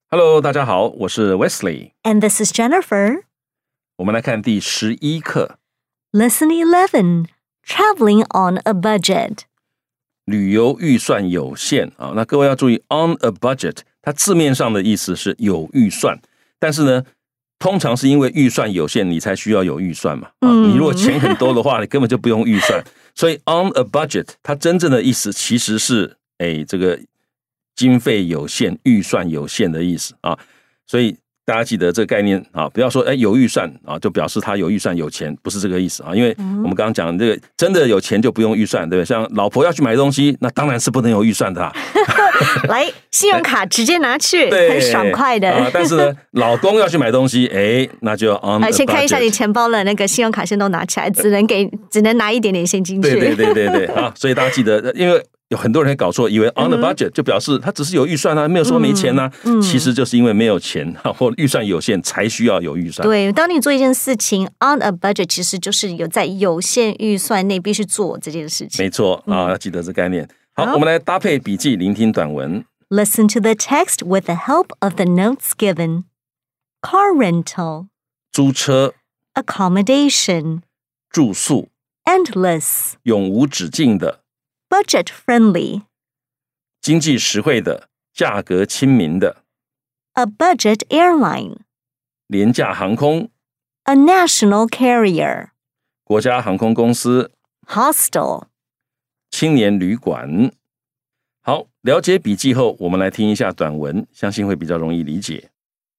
Hello， 大家好，我是 Wesley， And this is Jennifer. 我们来看第11课 Lesson 11, Traveling on a Budget. 旅游预算有限啊。那各位要注意 on a budget， 它字面上的意思是有预算，但是呢，通常是因为预算有限，你才需要有预算嘛。你如果钱很多的话，你根本就不用预算。所以 on a budget， 它真正的意思其实是这个经费有限、预算有限的意思啊。所以大家记得这个概念啊，不要说有预算啊，就表示他有预算有钱，不是这个意思啊。因为我们刚刚讲这个真的有钱就不用预算，对不对？像老婆要去买东西，那当然是不能有预算的啦。 来，信用卡直接拿去，很爽快的。 但是呢，老公要去买东西，那就 on a budget。 先看一下你钱包的那个信用卡先都拿起来，只能拿一点点现金去。 对啊，所以大家记得，因为有很多人搞错，以为 on the budget 就表示他只是有预算啊，没有说没钱啊。其实就是因为没有钱或预算有限，才需要有预算。 对，当你做一件事情 on a budget， 其实就是有在有限预算内必须做这件事情。 没错啊，要记得这概念。好，我们来搭配笔记，聆听短文。 Listen to the text with the help of the notes given. Car rental, 租车、 accommodation, 住宿、 endless, 永无止境的、 budget friendly, 经济实惠的、价格亲民的、 a budget airline, 廉价航空、 a national carrier, 国家航空公司、 hostel. 青年旅馆。好，了解笔记后，我们来听一下短文，相信会比较容易理解。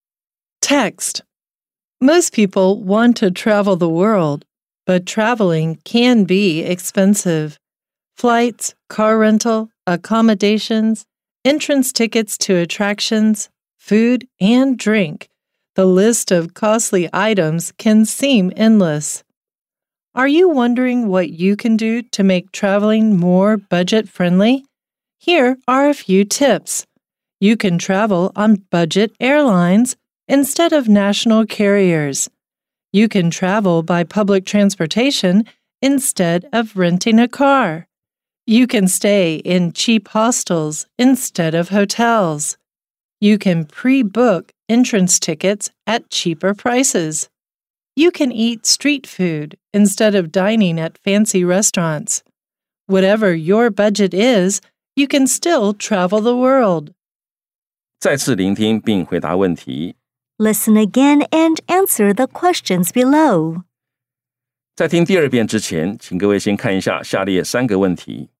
Text. Most people want to travel the world, but traveling can be expensive. Flights, car rental, accommodations, entrance tickets to attractions, food, and drink. The list of costly items can seem endless. Are you wondering what you can do to make traveling more budget-friendly? Here are a few tips. You can travel on budget airlines instead of national carriers. You can travel by public transportation instead of renting a car. You can stay in cheap hostels instead of hotels. You can pre-book entrance tickets at cheaper prices. You can eat street food instead of dining at fancy restaurants. Whatever your budget is, you can still travel the world. 再次聆听并回答问题。 Listen again and answer the questions below. 在听第二遍之前，请各位先看一下下列3个问题。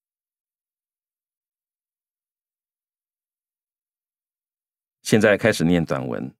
现在开始念短文。